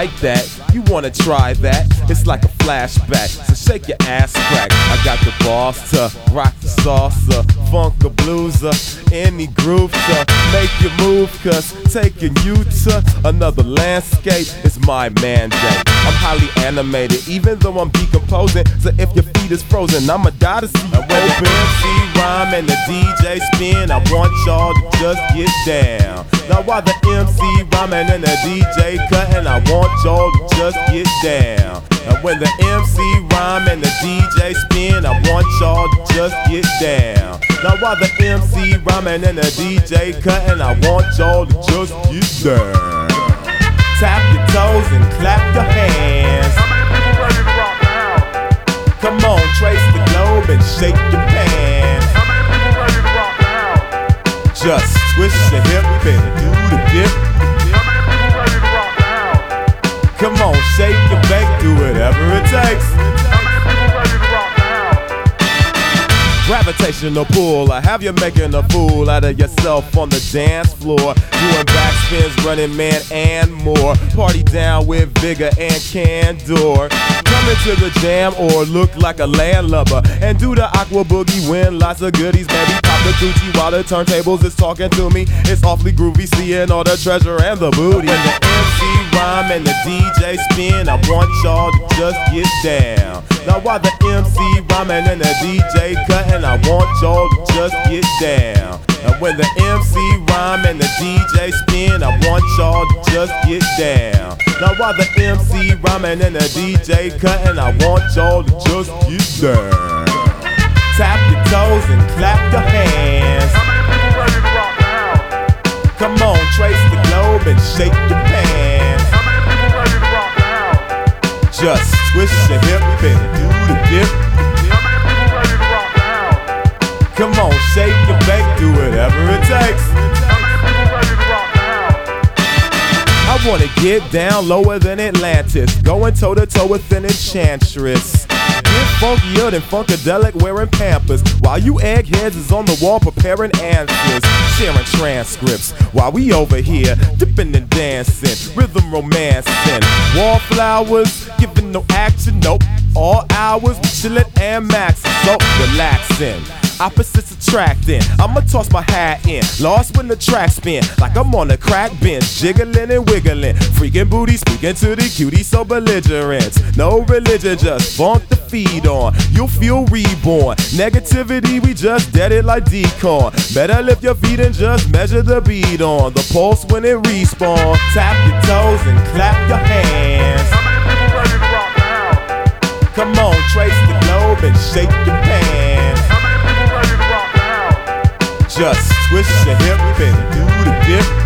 like that? You wanna try that? It's like a flashback, so shake your ass crack. I got the balls to rock the salsa, funk a blueser, any groove to make you move, cause taking you to another landscape is my mandate. I'm highly animated, even though I'm decomposing, so if your feet is frozen, I'ma die to see you open. When the MC rhyme and the DJ spin, I want y'all to just get down. Now while the MC rhyming and the DJ cutting, I want y'all to just get down. And when the MC rhyme and the DJ spin, I want y'all to just get down. Now while the MC rhyming and the DJ cutting, I want y'all to just get down. Tap your toes and clap your hands. Come on, trace the globe and shake your pants. Just twist your hip and do the dip. Come on, shake your bake, do whatever it takes. Gravitational pull, I have you making a fool out of yourself on the dance floor, doing backspins, running man and more. Party down with vigor and candor. Come into the jam or look like a landlubber and do the aqua boogie, win lots of goodies. Baby, pop the Gucci while the turntables is talking to me. It's awfully groovy, seeing all the treasure and the booty. When the MC rhyme and the DJ spin, I want y'all to just get down. Now while the MC rhyming and the DJ cutting, I want y'all to just get down. And when the MC rhyme and the DJ spin, I want y'all to just get down. Now while the MC rhyming and the DJ cutting, I want y'all to just get down. Tap your toes and clap your hands. Come on, trace the globe and shake your pants. Just twist your hip and do the dip. Come on, shake your bake, do whatever it takes. I wanna get down lower than Atlantis, going toe to toe with an enchantress. Get funkier than Funkadelic wearing Pampers, while you eggheads is on the wall preparing answers, sharing transcripts, while we over here dipping and dancing, rhythm romancing, wallflowers, giving no action, nope. All hours, chillin' and maxin', so relaxing. Opposites attracting, I'ma toss my hat in, lost when the track spin, like I'm on a crack bench, jiggling and wiggling, freaking booty, speaking to the cutie, so belligerent. No religion, just funk the feed on, you'll feel reborn. Negativity, we just dead it like decorn. Better lift your feet and just measure the beat on the pulse when it respawn. Tap your toes and clap your hands. Come on, trace the globe and shake your pants. Just twist your hip and do the dip.